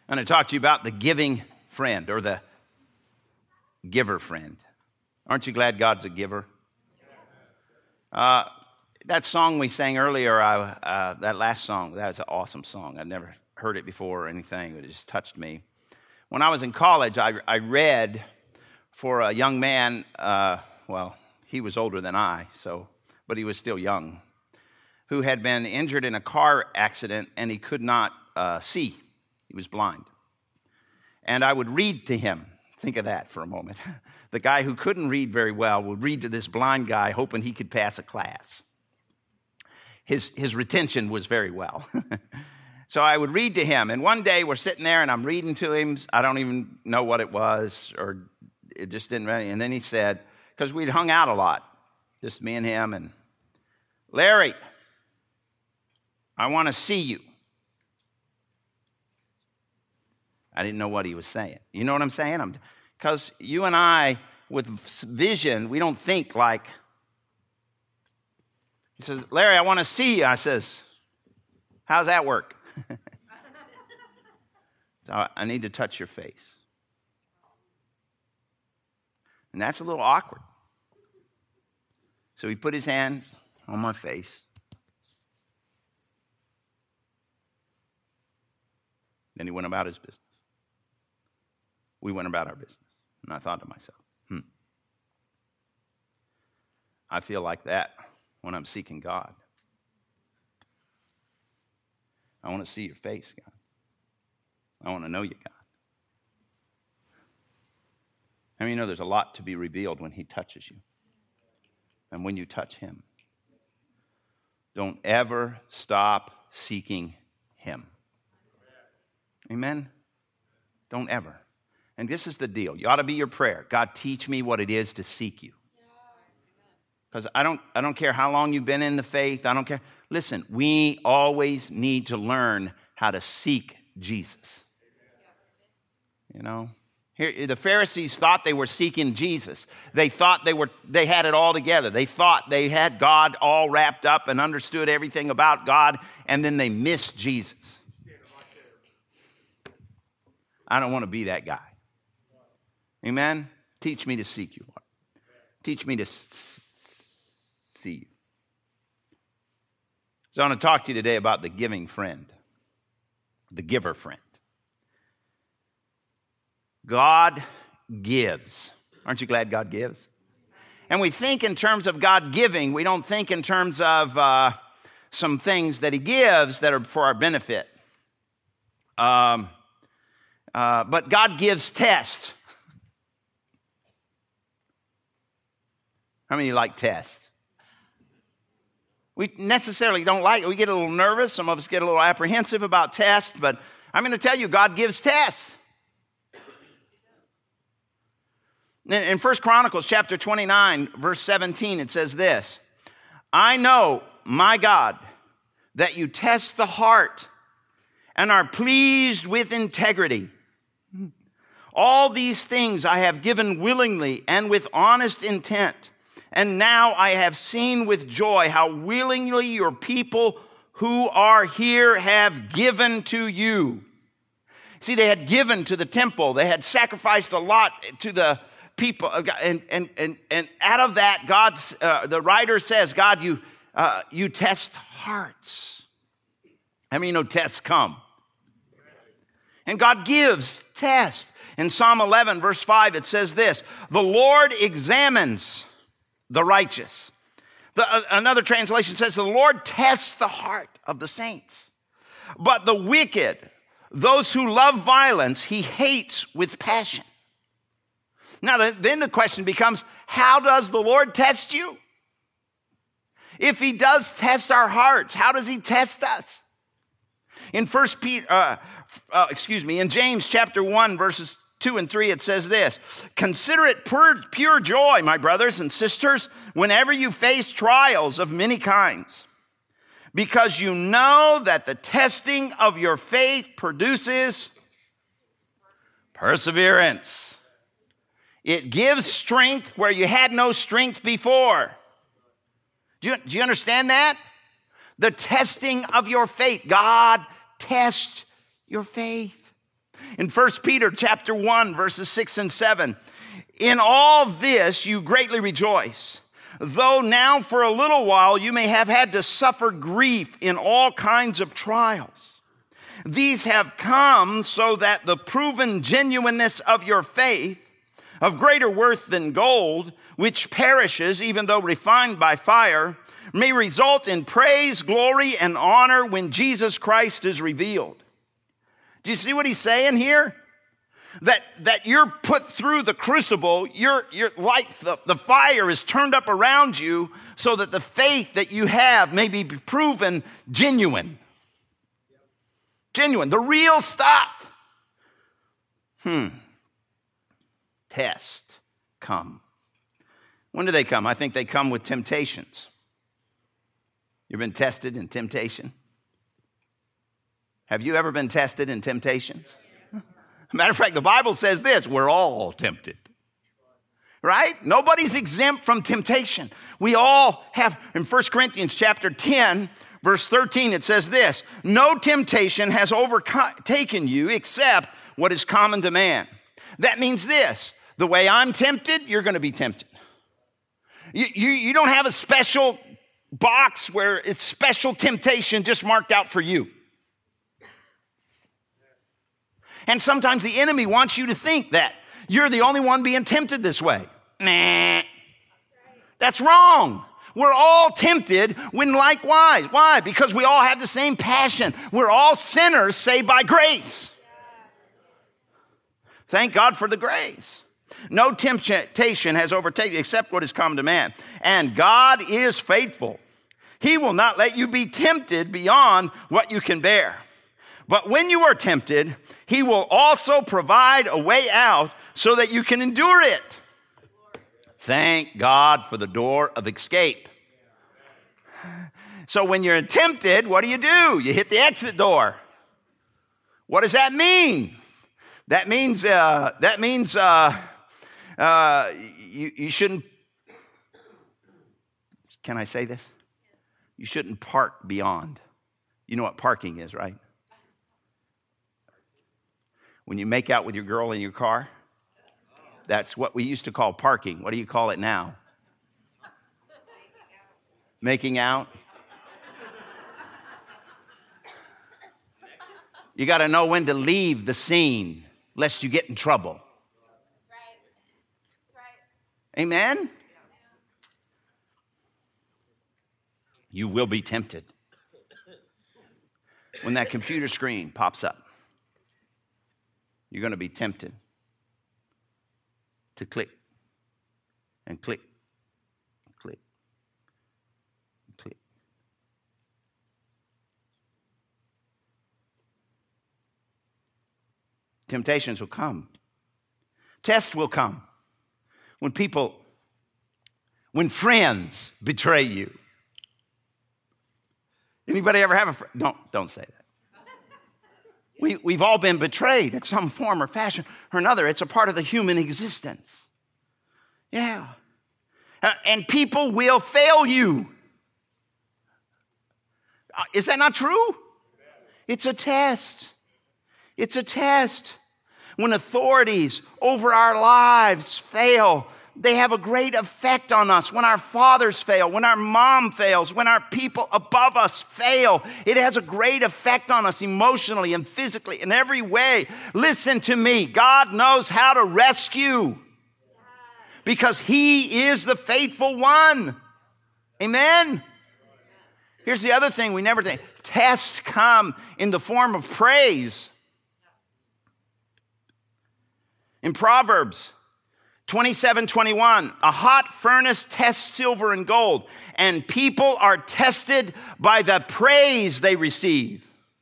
I'm going to talk to you about the giving friend or the giver friend. Aren't you glad God's a giver? That song we sang earlier, that last song, that was an awesome song. I'd never heard it before or anything, but it just touched me. When I was in college, I read for a young man, well, he was older than I, but he was still young, who had been injured in a car accident and he could not see. He was blind. And I would read to him. Think of that for a moment. The guy who couldn't read very well would read to this blind guy hoping he could pass a class. His retention was very well. So I would read to him. And one day we're sitting there and I'm reading to him. I don't even know what it was, or it just didn't really. And then he said, because we'd hung out a lot, just me and him, and Larry, I want to see you. I didn't know what he was saying. You know what I'm saying? Because you and I, with vision, we don't think like. He says, Larry, I want to see you. I says, how's that work? So I need to touch your face. And that's a little awkward. So he put his hands on my face. Then he went about his business. We went about our business. And I thought to myself, I feel like that when I'm seeking God. I want to see your face, God. I want to know you, God. I mean, you know there's a lot to be revealed when he touches you. And when you touch him. Don't ever stop seeking him. Amen? Don't ever. And this is the deal. You ought to be your prayer. God, teach me what it is to seek you. Because I don't care how long you've been in the faith. I don't care. Listen, we always need to learn how to seek Jesus. You know? Here, the Pharisees thought they were seeking Jesus. They thought they had it all together. They thought they had God all wrapped up and understood everything about God, and then they missed Jesus. I don't want to be that guy. Amen? Teach me to seek you, Lord. Teach me to see you. So I want to talk to you today about the giving friend, the giver friend. God gives. Aren't you glad God gives? And we think in terms of God giving. We don't think in terms of some things that he gives that are for our benefit. But God gives tests. How many of you like tests? We necessarily don't like it. We get a little nervous. Some of us get a little apprehensive about tests. But I'm going to tell you, God gives tests. In 1 Chronicles chapter 29, verse 17, it says this. I know, my God, that you test the heart and are pleased with integrity. All these things I have given willingly and with honest intent. And now I have seen with joy how willingly your people who are here have given to you. See, they had given to the temple. They had sacrificed a lot to the people. And out of that, the writer says, God, you test hearts. How many know tests come? And God gives tests. In Psalm 11, verse 5, it says this, the Lord examines the righteous. Another translation says, the Lord tests the heart of the saints. But the wicked, those who love violence, he hates with passion. Now, then the question becomes, how does the Lord test you? If he does test our hearts, how does he test us? In in James chapter 1, verses 2 and 3, it says this, consider it pure joy, my brothers and sisters, whenever you face trials of many kinds, because you know that the testing of your faith produces perseverance. It gives strength where you had no strength before. Do you understand that? The testing of your faith. God tests your faith. In 1 Peter chapter 1, verses 6 and 7, in all this you greatly rejoice, though now for a little while you may have had to suffer grief in all kinds of trials. These have come so that the proven genuineness of your faith, of greater worth than gold, which perishes even though refined by fire, may result in praise, glory, and honor when Jesus Christ is revealed. Do you see what he's saying here? That you're put through the crucible, you're like the fire is turned up around you so that the faith that you have may be proven genuine. Genuine, the real stuff. Test come. When do they come? I think they come with temptations. You've been tested in temptation? Have you ever been tested in temptations? Matter of fact, the Bible says this, we're all tempted. Right? Nobody's exempt from temptation. We all have, in 1 Corinthians chapter 10, verse 13, it says this, no temptation has overtaken you except what is common to man. That means this, the way I'm tempted, you're going to be tempted. You don't have a special box where it's special temptation just marked out for you. And sometimes the enemy wants you to think that you're the only one being tempted this way. Nah, that's wrong. We're all tempted when likewise. Why? Because we all have the same passion. We're all sinners saved by grace. Thank God for the grace. No temptation has overtaken except what is common to man. And God is faithful. He will not let you be tempted beyond what you can bear. But when you are tempted, he will also provide a way out so that you can endure it. Thank God for the door of escape. So when you're tempted, what do? You hit the exit door. What does that mean? That means you shouldn't, can I say this? You shouldn't park beyond. You know what parking is, right? When you make out with your girl in your car, that's what we used to call parking. What do you call it now? Making out. You got to know when to leave the scene, lest you get in trouble. That's right. That's right. Amen? You will be tempted when that computer screen pops up. You're going to be tempted to click and click and click and click. Temptations will come. Tests will come. When friends betray you. Anybody ever have a friend? Don't say that. We've all been betrayed in some form or fashion or another. It's a part of the human existence. Yeah. And people will fail you. Is that not true? It's a test. It's a test. When authorities over our lives fail, they have a great effect on us. When our fathers fail, when our mom fails, when our people above us fail, it has a great effect on us emotionally and physically in every way. Listen to me. God knows how to rescue because he is the faithful one. Amen? Here's the other thing we never think. Tests come in the form of praise. In Proverbs 27:21, a hot furnace tests silver and gold, and people are tested by the praise they receive.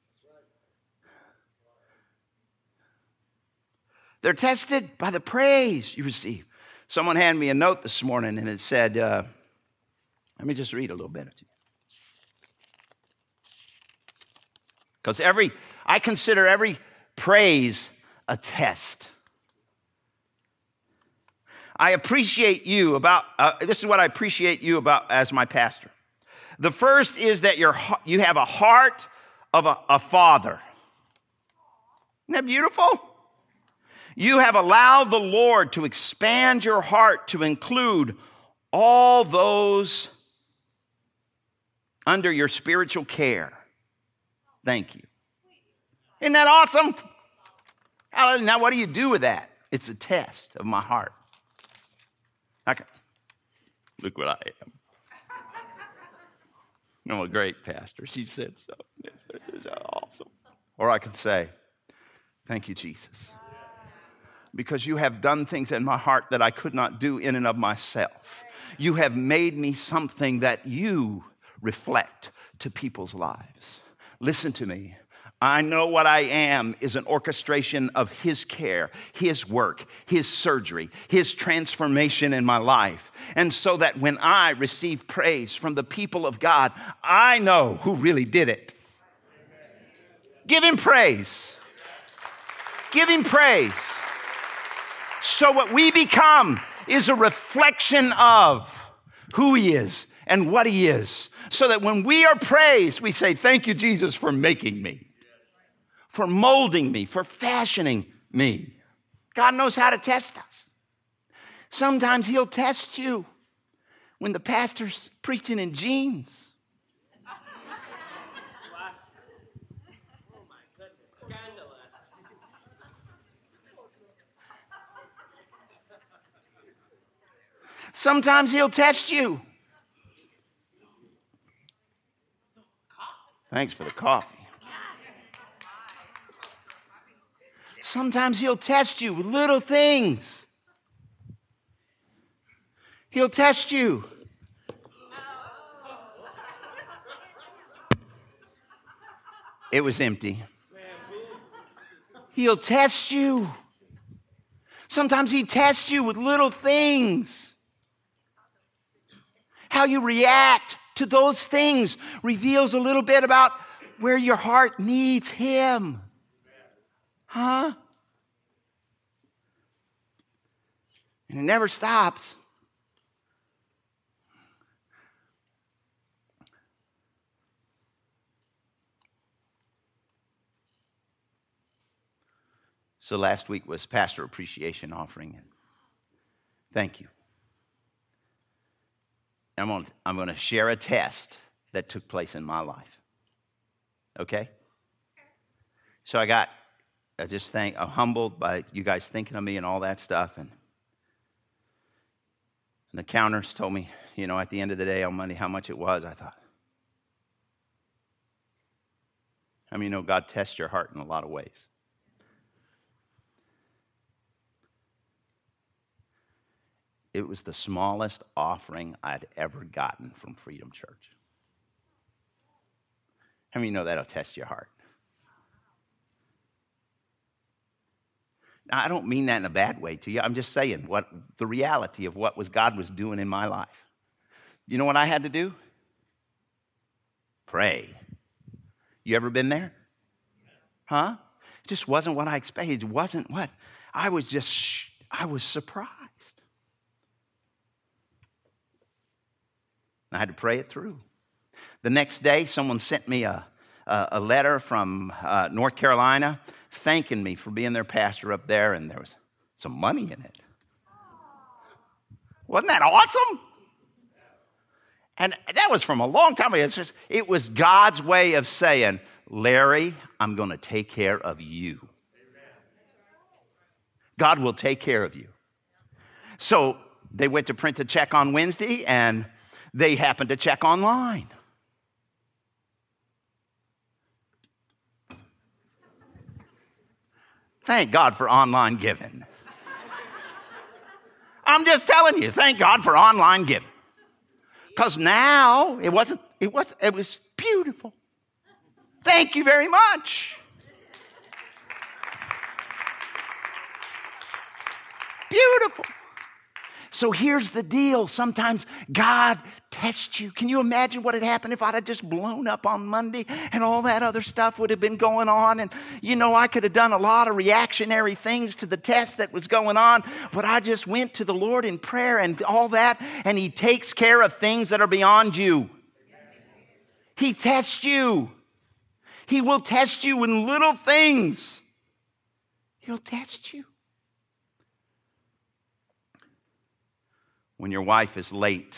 They're tested by the praise you receive. Someone handed me a note this morning, and it said, let me just read a little bit of it. Because I consider every praise a test. I appreciate you about, this is what I appreciate you about as my pastor. The first is that you have a heart of a father. Isn't that beautiful? You have allowed the Lord to expand your heart to include all those under your spiritual care. Thank you. Isn't that awesome? Now, what do you do with that? It's a test of my heart. Okay. Look what I am. I'm a great pastor. She said so. It's awesome. Or I can say, thank you, Jesus. Because you have done things in my heart that I could not do in and of myself. You have made me something that you reflect to people's lives. Listen to me. I know what I am is an orchestration of His care, His work, His surgery, His transformation in my life. And so that when I receive praise from the people of God, I know who really did it. Give Him praise. Give Him praise. So what we become is a reflection of who He is and what He is. So that when we are praised, we say, thank you, Jesus, for making me, for molding me, for fashioning me. God knows how to test us. Sometimes He'll test you when the pastor's preaching in jeans. Oh my goodness, scandalous. Sometimes He'll test you. Thanks for the coffee. Sometimes He'll test you with little things. He'll test you. It was empty. He'll test you. Sometimes He tests you with little things. How you react to those things reveals a little bit about where your heart needs Him. Huh? And it never stops. So last week was Pastor Appreciation Offering. Thank you. I'm going to share a test that took place in my life. Okay? So I'm humbled by you guys thinking of me and all that stuff. And the counters told me, at the end of the day on Monday how much it was. I thought, God tests your heart in a lot of ways. It was the smallest offering I'd ever gotten from Freedom Church. How many know that'll test your heart? Now, I don't mean that in a bad way to you. I'm just saying what the reality of what God was doing in my life. You know what I had to do? Pray. You ever been there? Huh? It just wasn't what I expected. It wasn't what I was surprised. I had to pray it through. The next day, someone sent me a letter from North Carolina thanking me for being their pastor up there, and there was some money in it. Wasn't that awesome? And that was from a long time ago. It was God's way of saying, Larry, I'm going to take care of you. God will take care of you. So they went to print a check on Wednesday, and they happened to check online. Thank God for online giving. I'm just telling you, thank God for online giving. Because now it was beautiful. Thank you very much. Beautiful. So here's the deal. Sometimes God tests you. Can you imagine what had happened if I'd have just blown up on Monday and all that other stuff would have been going on? And, I could have done a lot of reactionary things to the test that was going on, but I just went to the Lord in prayer and all that, and He takes care of things that are beyond you. He tests you. He will test you in little things. He'll test you. when your wife is late.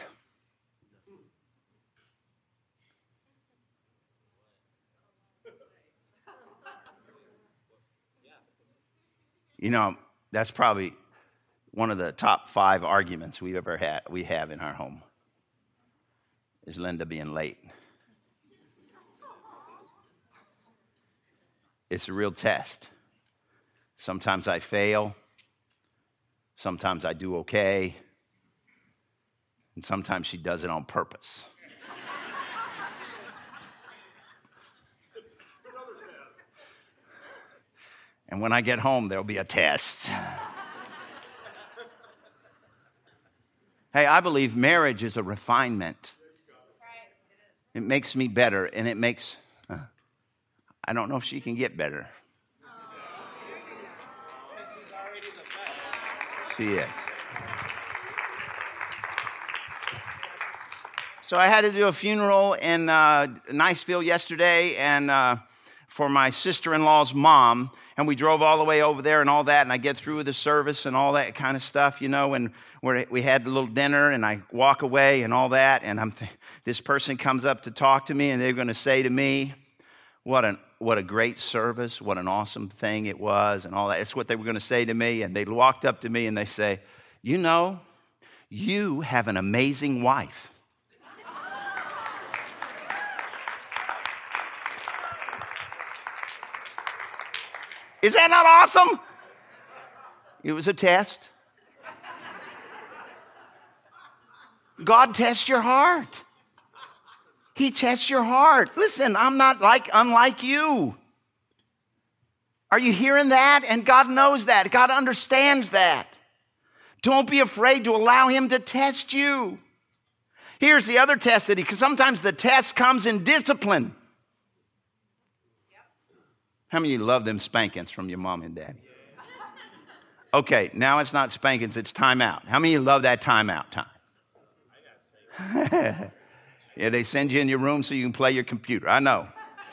You know, that's probably one of the top 5 arguments we have in our home, is Linda being late. It's a real test. Sometimes I fail. Sometimes I do okay. And sometimes she does it on purpose. And when I get home, there'll be a test. Hey, I believe marriage is a refinement. That's right. It makes me better, and it makes... I don't know if she can get better. She's already the best. She is. So I had to do a funeral in Niceville yesterday, and for my sister-in-law's mom, and we drove all the way over there and all that, and I get through with the service and all that kind of stuff, you know, and we had a little dinner, and I walk away and all that, and this person comes up to talk to me, and they're going to say to me, what a great service, what an awesome thing it was, and all that. It's what they were going to say to me, and they walked up to me, and they say, you know, you have an amazing wife. Is that not awesome? It was a test. God tests your heart. He tests your heart. Listen, I'm not unlike you. Are you hearing that? And God knows that. God understands that. Don't be afraid to allow him to test you. Here's the other test because sometimes the test comes in discipline. How many of you love them spankings from your mom and daddy? Okay, now it's not spankings, it's timeout. How many of you love that timeout time? Yeah, they send you in your room so you can play your computer. I know.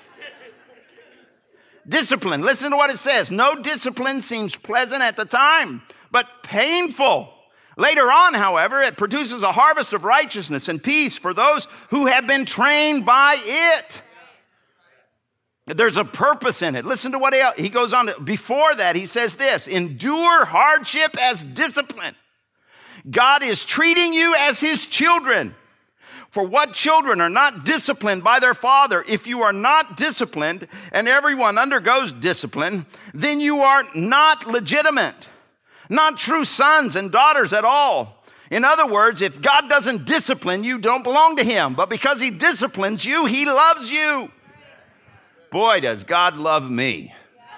Discipline. Listen to what it says. No discipline seems pleasant at the time, but painful. Later on, however, it produces a harvest of righteousness and peace for those who have been trained by it. There's a purpose in it. Listen to what he goes on. Before that, he says this, endure hardship as discipline. God is treating you as his children. For what children are not disciplined by their father? If you are not disciplined, and everyone undergoes discipline, then you are not legitimate, not true sons and daughters at all. In other words, if God doesn't discipline you, don't belong to him. But because he disciplines you, he loves you. Boy, does God love me.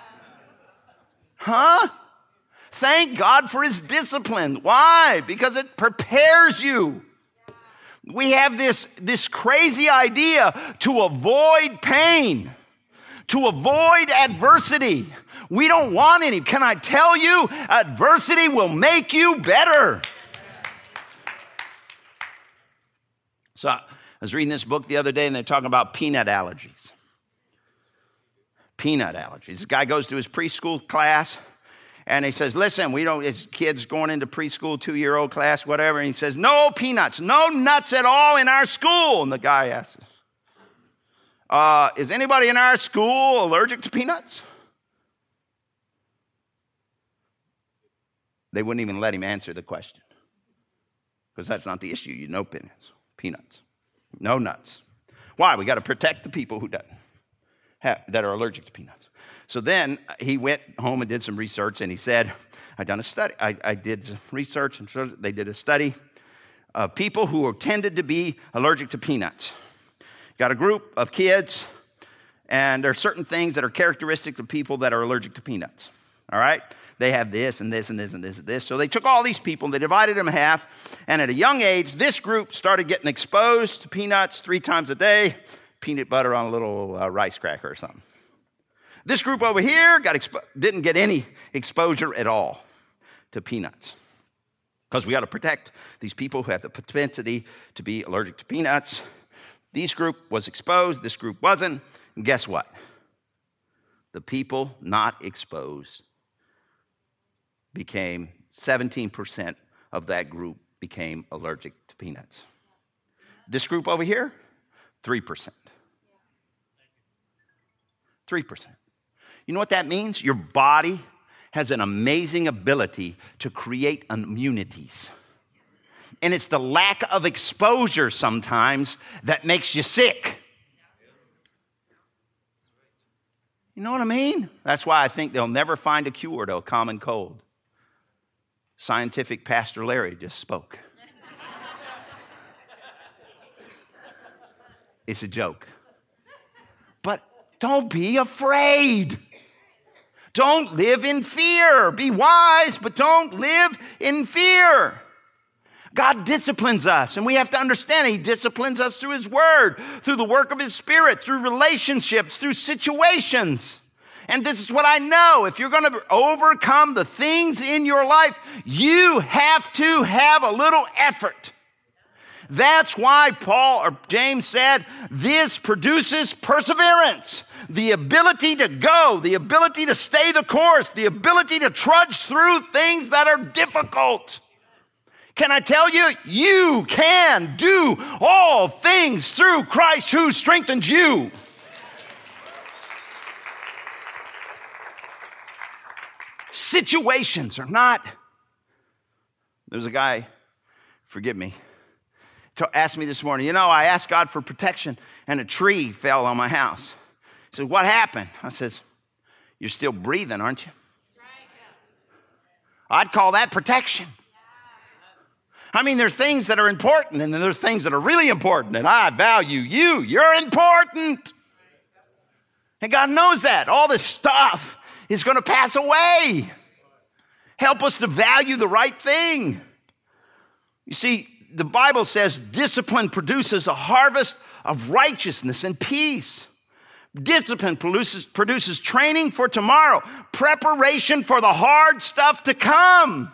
Huh? Thank God for his discipline. Why? Because it prepares you. We have this crazy idea to avoid pain, to avoid adversity. We don't want any. Can I tell you, adversity will make you better. So I was reading this book the other day, and they're talking about peanut allergies. Peanut allergies. This guy goes to his preschool class, and he says, listen, his kid's going into preschool, 2-year-old class, whatever, and he says, no peanuts, no nuts at all in our school. And the guy asks, is anybody in our school allergic to peanuts? They wouldn't even let him answer the question, because that's not the issue. You know peanuts, no nuts. Why? We got to protect the people who that are allergic to peanuts. So then he went home and did some research, and he said, I done a study. I did some research, and they did a study of people who tended to be allergic to peanuts. Got a group of kids, and there are certain things that are characteristic of people that are allergic to peanuts. All right? They have this and this and this and this and this. So they took all these people, and they divided them in half, and at a young age, this group started getting exposed to peanuts 3 times a day, peanut butter on a little rice cracker or something. This group over here didn't get any exposure at all to peanuts, because we got to protect these people who have the propensity to be allergic to peanuts. This group was exposed, this group wasn't, and guess what? The people not exposed became 17% of that group became allergic to peanuts. This group over here, 3%. 3%. You know what that means? Your body has an amazing ability to create immunities. And it's the lack of exposure sometimes that makes you sick. You know what I mean? That's why I think they'll never find a cure to a common cold. Scientific Pastor Larry just spoke. It's a joke. But don't be afraid. Don't live in fear. Be wise, but don't live in fear. God disciplines us, and we have to understand He disciplines us through His Word, through the work of His Spirit, through relationships, through situations. And this is what I know. If you're going to overcome the things in your life, you have to have a little effort. That's why James said, this produces perseverance. The ability to go, the ability to stay the course, the ability to trudge through things that are difficult. Can I tell you, you can do all things through Christ who strengthens you. Situations are not. There's a guy, forgive me, asked me this morning, I asked God for protection and a tree fell on my house. He said, what happened? I says, you're still breathing, aren't you? I'd call that protection. I mean, there's things that are important, and then there's things that are really important, and I value you. You're important. And God knows that. All this stuff is going to pass away. Help us to value the right thing. You see, the Bible says discipline produces a harvest of righteousness and peace. Discipline produces training for tomorrow, preparation for the hard stuff to come.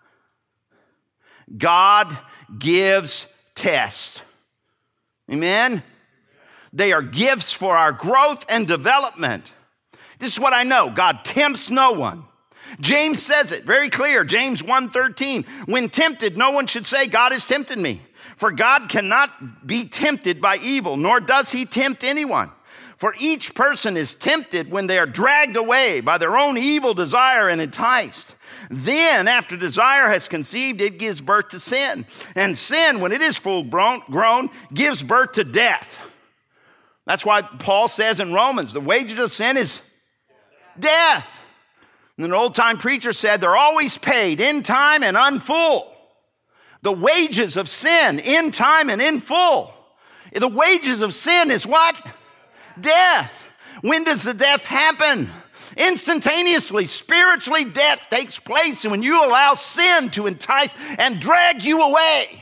God gives tests. Amen? They are gifts for our growth and development. This is what I know. God tempts no one. James says it very clear. James 1:13. When tempted, no one should say, God has tempted me. For God cannot be tempted by evil, nor does He tempt anyone. For each person is tempted when they are dragged away by their own evil desire and enticed. Then, after desire has conceived, it gives birth to sin. And sin, when it is full grown, gives birth to death. That's why Paul says in Romans, the wages of sin is death. And an old-time preacher said, they're always paid in time and unfull. The wages of sin, in time and in full. The wages of sin is what? Death. When does the death happen? Instantaneously, spiritually, death takes place when you allow sin to entice and drag you away.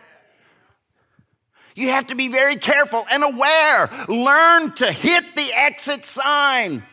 You have to be very careful and aware. Learn to hit the exit sign.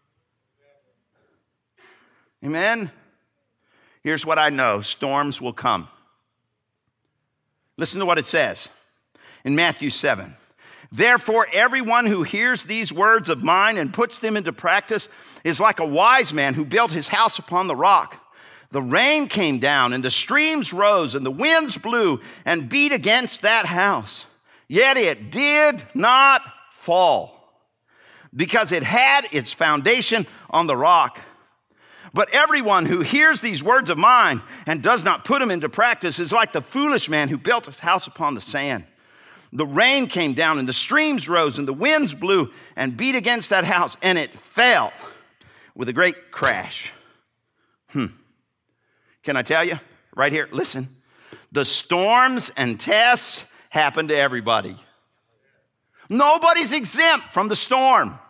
Amen? Here's what I know. Storms will come. Listen to what it says in Matthew 7. Therefore, everyone who hears these words of mine and puts them into practice is like a wise man who built his house upon the rock. The rain came down and the streams rose and the winds blew and beat against that house. Yet it did not fall because it had its foundation on the rock. But everyone who hears these words of mine and does not put them into practice is like the foolish man who built his house upon the sand. The rain came down and the streams rose and the winds blew and beat against that house and it fell with a great crash. Can I tell you right here? Listen, the storms and tests happen to everybody. Nobody's exempt from the storm.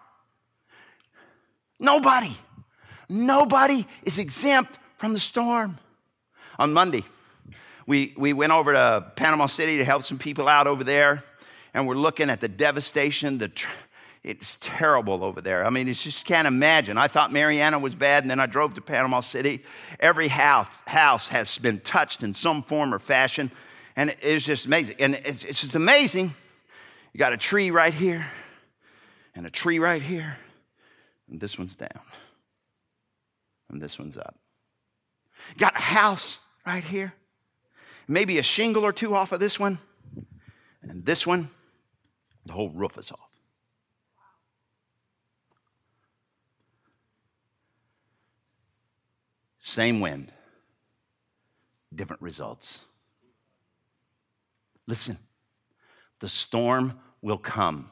Nobody is exempt from the storm. On Monday, we went over to Panama City to help some people out over there, and we're looking at the devastation. It's terrible over there. I mean, you just can't imagine. I thought Mariana was bad, and then I drove to Panama City. Every house has been touched in some form or fashion, and it's just amazing. And it's just amazing. You got a tree right here, and a tree right here, and this one's down, and this one's up. You got a house right here, maybe a shingle or two off of this one, and this one, the whole roof is off. Same wind, different results. Listen, the storm will come.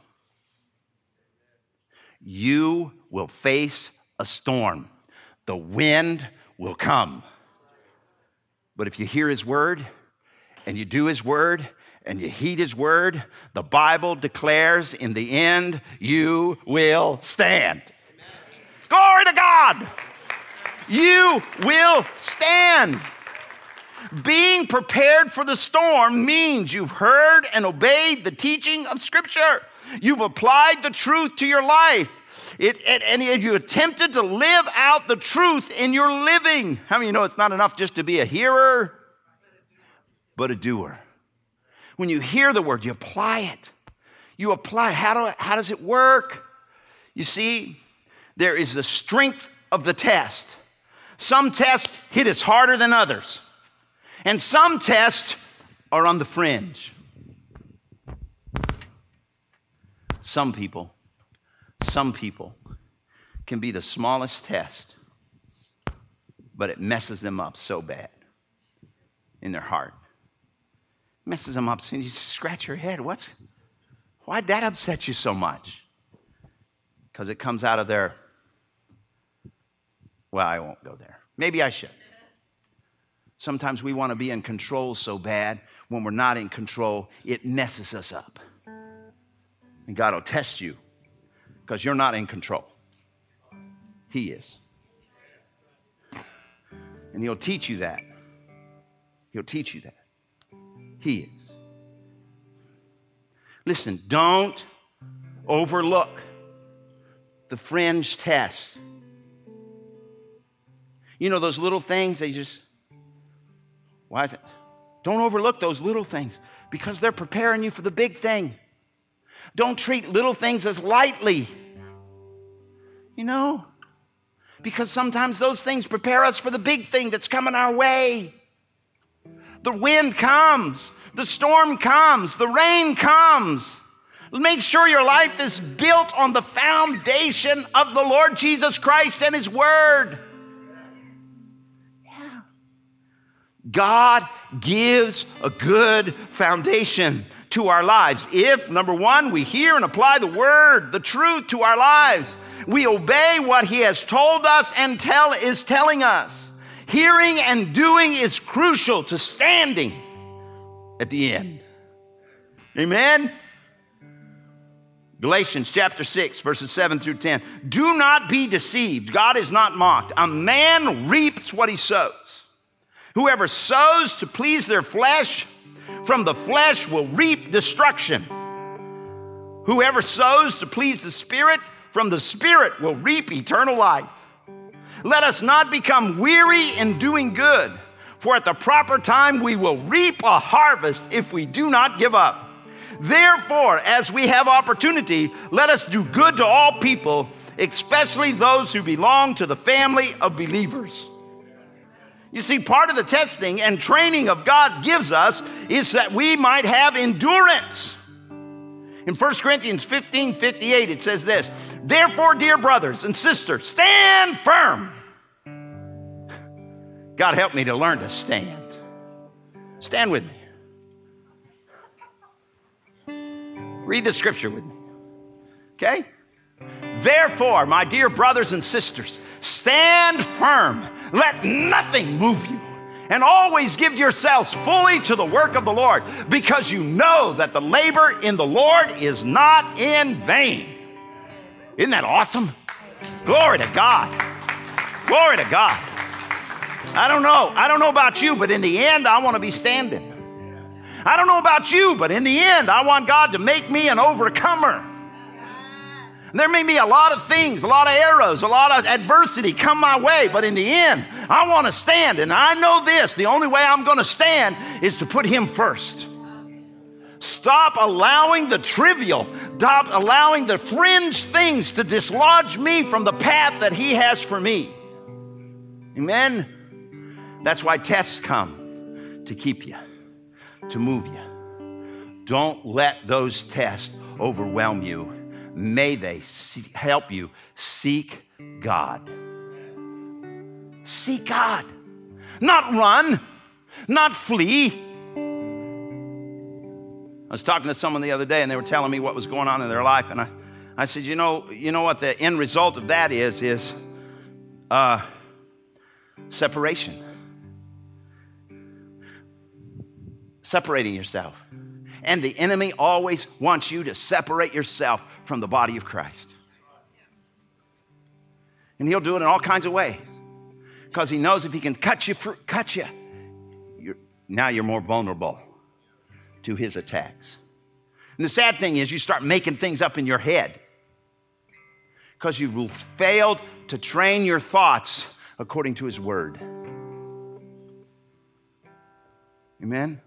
You will face a storm. The wind will come. But if you hear his word and you do his word and you heed his word, the Bible declares in the end, you will stand. Amen. Glory to God. You will stand. Being prepared for the storm means you've heard and obeyed the teaching of Scripture. You've applied the truth to your life. And you attempted to live out the truth in your living. How many of you know it's not enough just to be a hearer, but a doer? When you hear the word, you apply it. You apply it. How does it work? You see, there is the strength of the test. Some tests hit us harder than others. And some tests are on the fringe. Some people can be the smallest test, but it messes them up so bad in their heart. It messes them up, so you scratch your head. Why'd that upset you so much? Because it comes out of their, well, I won't go there. Maybe I should. Sometimes we want to be in control so bad. When we're not in control, it messes us up. And God will test you because you're not in control. He is. And he'll teach you that. He'll teach you that. He is. Listen, don't overlook the fringe test. You know those little things, why is it? Don't overlook those little things because they're preparing you for the big thing. Don't treat little things as lightly. You know, because sometimes those things prepare us for the big thing that's coming our way. The wind comes, the storm comes, the rain comes. Make sure your life is built on the foundation of the Lord Jesus Christ and his word. Yeah. God gives a good foundation to our lives. If, number one, we hear and apply the word, the truth to our lives. We obey what he has told us and is telling us. Hearing and doing is crucial to standing at the end. Amen? Galatians chapter 6, verses 7 through 10. Do not be deceived. God is not mocked. A man reaps what he sows. Whoever sows to please their flesh, from the flesh will reap destruction. Whoever sows to please the Spirit, from the Spirit will reap eternal life. Let us not become weary in doing good, for at the proper time we will reap a harvest if we do not give up. Therefore, as we have opportunity, let us do good to all people, especially those who belong to the family of believers. You see, part of the testing and training of God gives us is that we might have endurance. In 1 Corinthians 15:58, it says this, therefore, dear brothers and sisters, stand firm. God help me to learn to stand. Stand with me. Read the scripture with me. Okay? Therefore, my dear brothers and sisters, stand firm. Let nothing move you. And always give yourselves fully to the work of the Lord, because you know that the labor in the Lord is not in vain. Isn't that awesome? Glory to God. Glory to God. I don't know about you, but in the end, I want to be standing. I don't know about you, but in the end, I want God to make me an overcomer. There may be a lot of things, a lot of arrows, a lot of adversity come my way, but in the end, I want to stand. And I know this, the only way I'm going to stand is to put him first. Stop allowing the trivial, stop allowing the fringe things to dislodge me from the path that he has for me. Amen? That's why tests come, to keep you. to move you. Don't let those tests overwhelm you. May they help you seek God. Seek God. Not run, not flee. I was talking to someone the other day, and they were telling me what was going on in their life, and I said, you know what the end result of that is separation. Separating yourself. And the enemy always wants you to separate yourself from the body of Christ. And he'll do it in all kinds of ways. Because he knows if he can cut you, now you're more vulnerable to his attacks. And the sad thing is you start making things up in your head. Because you failed to train your thoughts according to his word. Amen?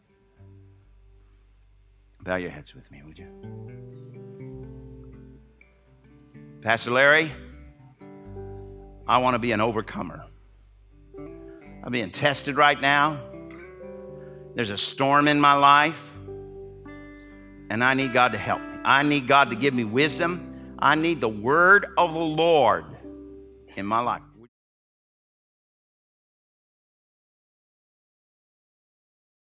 Bow your heads with me, would you? Pastor Larry, I want to be an overcomer. I'm being tested right now. There's a storm in my life. And I need God to help me. I need God to give me wisdom. I need the word of the Lord in my life.